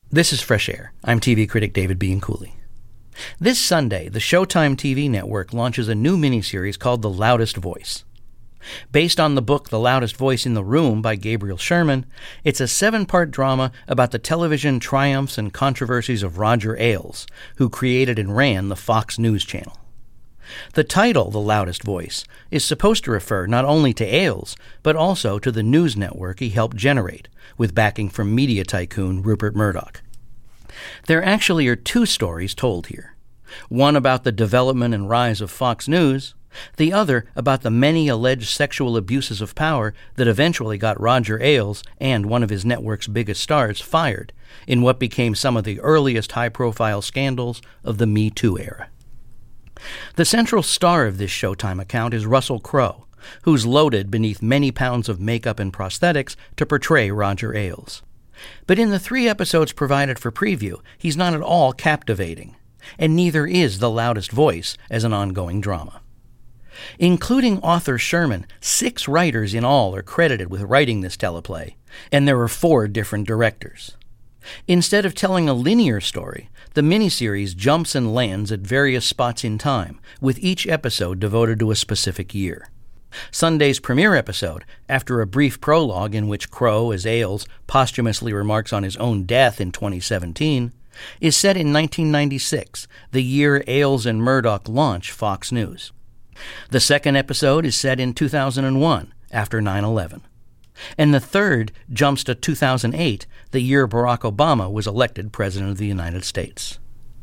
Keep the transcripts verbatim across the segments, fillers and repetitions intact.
This is Fresh Air. I'm T V critic David Bianculli. This Sunday, the Showtime T V network launches a new miniseries called The Loudest Voice. Based on the book The Loudest Voice in the Room by Gabriel Sherman, it's a seven-part drama about the television triumphs and controversies of Roger Ailes, who created and ran the Fox News Channel. The title, The Loudest Voice, is supposed to refer not only to Ailes, but also to the news network he helped generate, with backing from media tycoon Rupert Murdoch. There actually are two stories told here. One about the development and rise of Fox News, the other about the many alleged sexual abuses of power that eventually got Roger Ailes and one of his network's biggest stars fired in what became some of the earliest high-profile scandals of the Me Too era. The central star of this Showtime account is Russell Crowe, who's loaded beneath many pounds of makeup and prosthetics to portray Roger Ailes. But in the three episodes provided for preview, he's not at all captivating, and neither is The Loudest Voice as an ongoing drama. Including author Sherman, six writers in all are credited with writing this teleplay, and there are four different directors. Instead of telling a linear story, the miniseries jumps and lands at various spots in time, with each episode devoted to a specific year. Sunday's premiere episode, after a brief prologue in which Crowe, as Ailes, posthumously remarks on his own death in twenty seventeen, is set in nineteen ninety-six, the year Ailes and Murdoch launch Fox News. The second episode is set in two thousand one, after nine eleven. And the third jumps to two thousand eight, the year Barack Obama was elected President of the United States.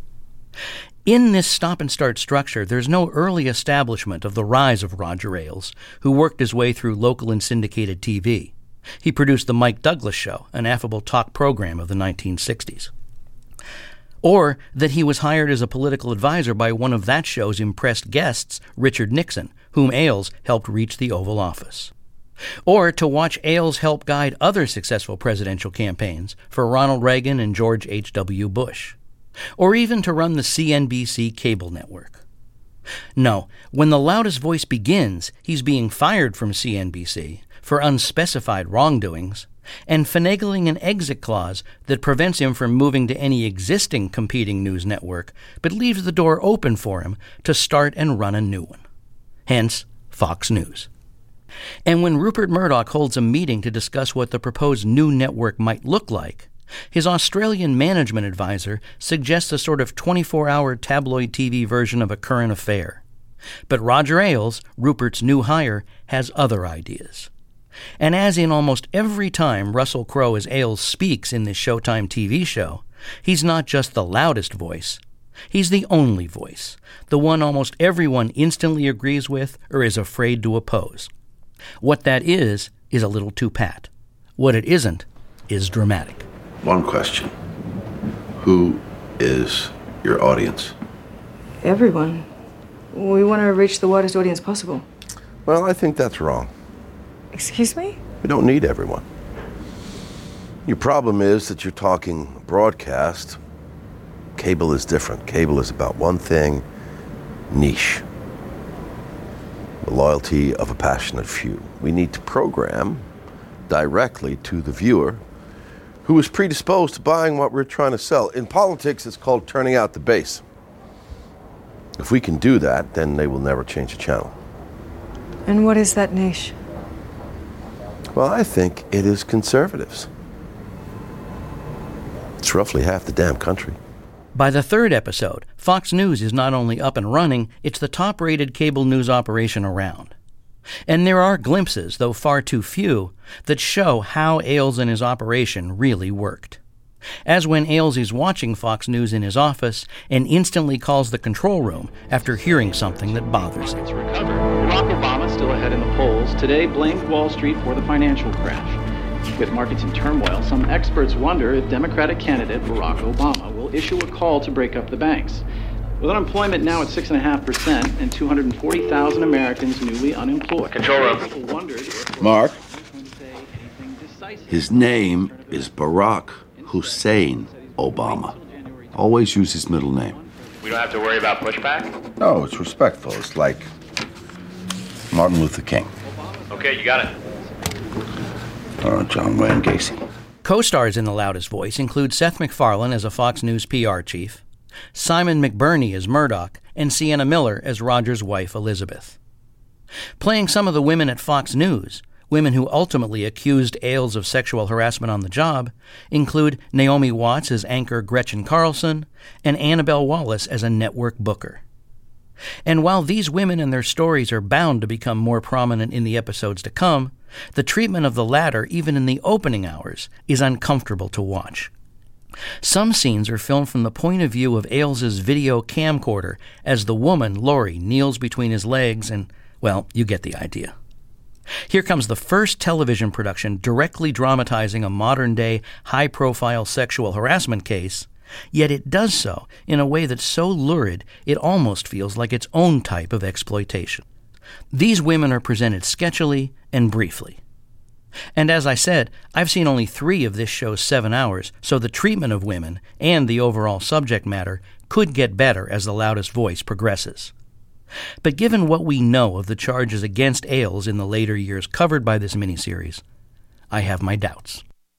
In this stop-and-start structure, there's no early establishment of the rise of Roger Ailes, who worked his way through local and syndicated T V. He produced The Mike Douglas Show, an affable talk program of the nineteen sixties. Or that he was hired as a political advisor by one of that show's impressed guests, Richard Nixon, whom Ailes helped reach the Oval Office. Or to watch Ailes help guide other successful presidential campaigns for Ronald Reagan and George H W Bush. Or even to run the C N B C cable network. No, when The Loudest Voice begins, he's being fired from C N B C for unspecified wrongdoings and finagling an exit clause that prevents him from moving to any existing competing news network, but leaves the door open for him to start and run a new one. Hence, Fox News. And when Rupert Murdoch holds a meeting to discuss what the proposed new network might look like, his Australian management advisor suggests a sort of twenty-four hour tabloid T V version of A Current Affair. But Roger Ailes, Rupert's new hire, has other ideas. And as in almost every time Russell Crowe as Ailes speaks in this Showtime T V show, he's not just the loudest voice. He's the only voice, the one almost everyone instantly agrees with or is afraid to oppose. What that is, is a little too pat. What it isn't, is dramatic. One question. Who is your audience? Everyone. We want to reach the widest audience possible. Well, I think that's wrong. Excuse me? We don't need everyone. Your problem is that you're talking broadcast. Cable is different. Cable is about one thing, niche. The loyalty of a passionate few. We need to program directly to the viewer who is predisposed to buying what we're trying to sell. In politics, it's called turning out the base. If we can do that, then they will never change the channel. And what is that niche? Well, I think it is conservatives. It's roughly half the damn country. By the third episode, Fox News is not only up and running, it's the top-rated cable news operation around. And there are glimpses, though far too few, that show how Ailes and his operation really worked. As when Ailes is watching Fox News in his office and instantly calls the control room after hearing something that bothers him. Barack Obama, still ahead in the polls, today blamed Wall Street for the financial crash. With markets in turmoil, some experts wonder if Democratic candidate Barack Obama will issue a call to break up the banks. With unemployment now at six point five percent and two hundred forty thousand Americans newly unemployed. Control room. Mark, his name is Barack Hussein Obama. Always use his middle name. We don't have to worry about pushback? No, it's respectful. It's like Martin Luther King. Okay, you got it. Or John Wayne Gacy. Co-stars in The Loudest Voice include Seth MacFarlane as a Fox News P R chief, Simon McBurney as Murdoch, and Sienna Miller as Roger's wife Elizabeth. Playing some of the women at Fox News, women who ultimately accused Ailes of sexual harassment on the job, include Naomi Watts as anchor Gretchen Carlson and Annabelle Wallace as a network booker. And while these women and their stories are bound to become more prominent in the episodes to come, the treatment of the latter, even in the opening hours, is uncomfortable to watch. Some scenes are filmed from the point of view of Ailes' video camcorder as the woman, Lori, kneels between his legs and, well, you get the idea. Here comes the first television production directly dramatizing a modern-day, high-profile sexual harassment case, yet it does so in a way that's so lurid it almost feels like its own type of exploitation. These women are presented sketchily and briefly. And as I said, I've seen only three of this show's seven hours, so the treatment of women and the overall subject matter could get better as The Loudest Voice progresses. But given what we know of the charges against Ailes in the later years covered by this miniseries, I have my doubts.